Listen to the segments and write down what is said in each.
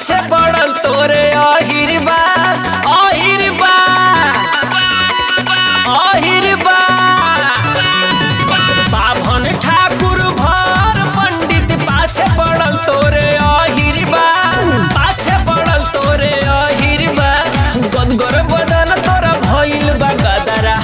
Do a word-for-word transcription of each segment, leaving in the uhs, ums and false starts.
पाछे पड़ल तोरे आहिर बा आहिर बा आहिर बा बाभन ठाकुर भर पंडित पाछे पड़ल तोरे आहिर बा पाछे पड़ल तोरे आहिर बा गदगर बदन तोरा भइल बा गदरा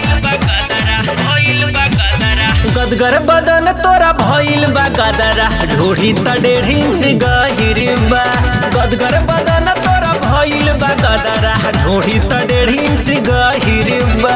गदगर बदन तोरा भइल बा गदरा ढोढ़ी त डेढ़ इंच गहिर बा गदगर बदन तोरा भइल बा गदरा ढोढ़ी त डेढ़ इंच गहिर बा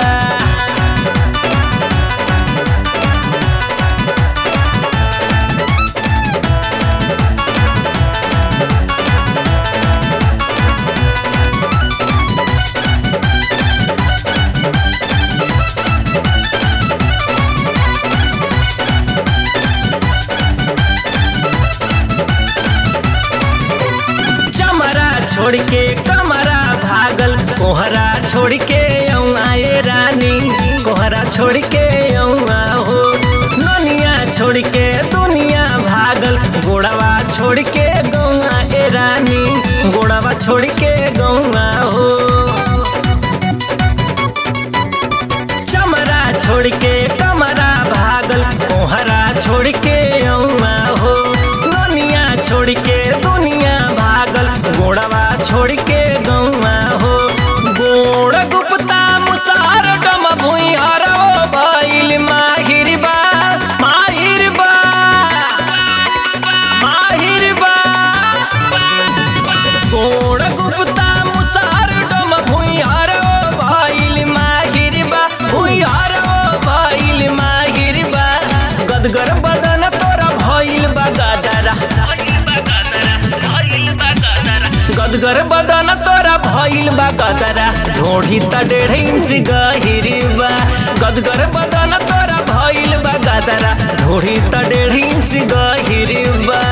छोड़ के कमरा भागल कोहरा छोड़ के आए रानी कोहरा छोड़ के औआ हो ननिया छोड़ के दुनिया भागल गोड़वा छोड़ के गौआ ए रानी गोड़वा छोड़ के गौआ हो चमरा छोड़ के कमरा भागल कोहरा छोड़ के औआ हो ननिया छोड़ के दुनिया भागल गोड़वा छोड़ के गौआ हो गोड़ गुप्ता मुसार डम भुइयार भइल माहिर बा माहिर बा माहिर बा गोड़ गुप्ता मुसार डम भुइयार भइल माहिर बा भुइयार भइल माहिर बा गदगर बदन तोरा भइल बा गदरा गदगर बदन तोरा भइल बा गदरा ढोढ़ी त डेढ़ इंच गहिर बा गदगर बदन तोरा भइल बा गदरा ढोढ़ी त डेढ़ इंच गहिर बा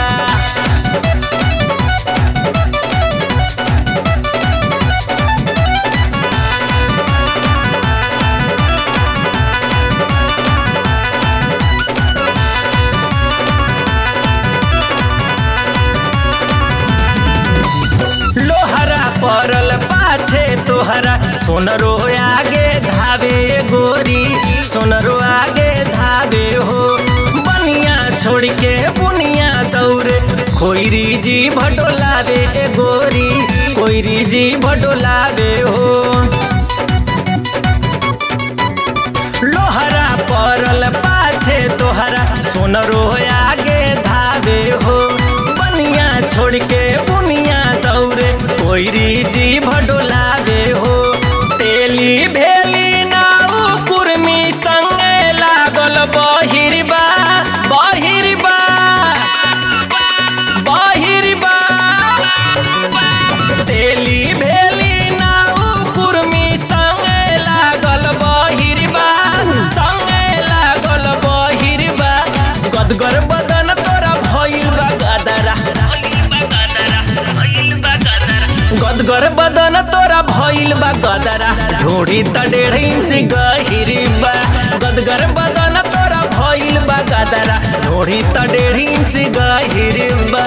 परल पाछे तोहरा सोनरो आगे धावे गोरी सोनरो आगे धावे हो बनिया छोड़ के बुनिया दौरे खोइरी जी भडोलावे ए गोरी खोइरी जी भडोलावे हो लोहरा परल पाछे तोहरा सोनरो आगे धावे हो बनिया छोड़ के बुनिया दौरे कोइरी जी भडोलावे हो तेली भेली नाऊ कुर्मी संगे लागल बहिर बा बहिर बा बहिर बा तेली भेली नाऊ कुर्मी संगे लागल बहिर बा संगे लागल बहिर बा गदगर बदन तोरा भइल बा गदरा गदगर बदन तोरा भइल बा गदरा ढोढ़ी त डेढ़ इंच गहिर बा गदगर बदन तोरा भइल बा गदरा ढोढ़ी त डेढ़ इंच गहिर बा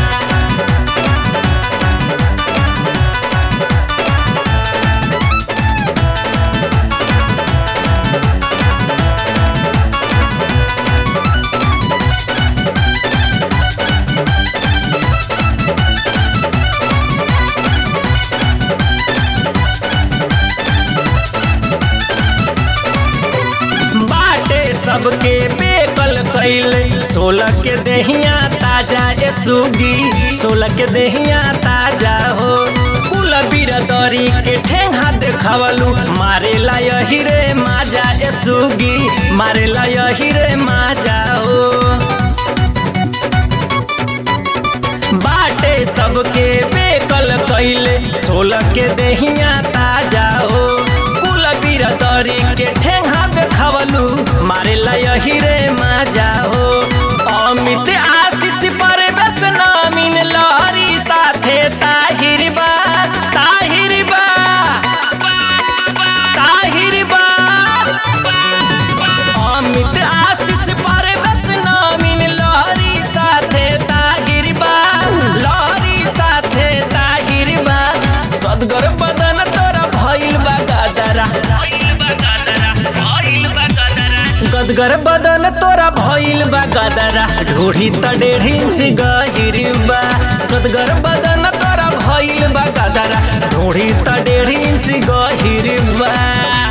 सबके बेकल कैले सोलह के देहिया ताजा ए सुगी सोलह के देहिया ताजा हो कुल बिरदरी के ठेंगा देखावलू मारे ला यही रे माजा ए सुगी मारे ला यही रे माजा हो बाटे सबके बेकल कैले सोलह के देहिया ताजा हो कुल बिरदरी के ठेंगा देखावलू मारे ला यही रे माजा हो अमित आशीष पर बस नामिन लहरी साथे ताहिर बा ताहिर बा ताहिर बा अमित आशीष पर बस नामिन लहरी साथे ताहिर बा लहरी साथे गदगर बदन तोरा भइल बा गदरा ढोढ़ी त डेढ़ इंच गहिर बा गदगर बदन तोरा भइल बा गदरा ढोढ़ी त डेढ़ इंच गहिर बा।